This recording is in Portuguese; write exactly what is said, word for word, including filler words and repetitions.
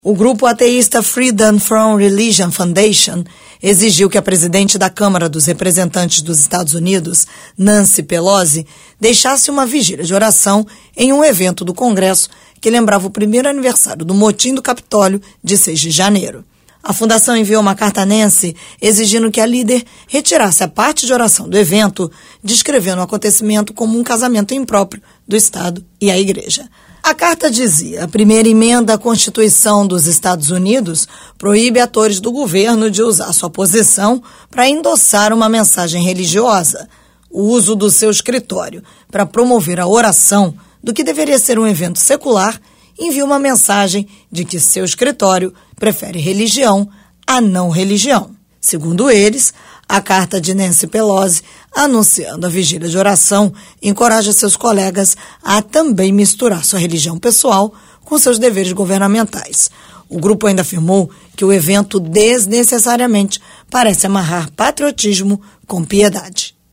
O grupo ateísta Freedom from Religion Foundation exigiu que a presidente da Câmara dos Representantes dos Estados Unidos, Nancy Pelosi, deixasse uma vigília de oração em um evento do Congresso que lembrava o primeiro aniversário do motim do Capitólio de seis de janeiro. A fundação enviou uma carta a Nancy exigindo que a líder retirasse a parte de oração do evento, descrevendo o acontecimento como um casamento impróprio do Estado e a Igreja. A carta dizia: a primeira emenda à Constituição dos Estados Unidos proíbe atores do governo de usar sua posição para endossar uma mensagem religiosa. O uso do seu escritório para promover a oração do que deveria ser um evento secular envia uma mensagem de que seu escritório prefere religião a não religião. Segundo eles, a carta de Nancy Pelosi, anunciando a vigília de oração, encoraja seus colegas a também misturar sua religião pessoal com seus deveres governamentais. O grupo ainda afirmou que o evento desnecessariamente parece amarrar patriotismo com piedade.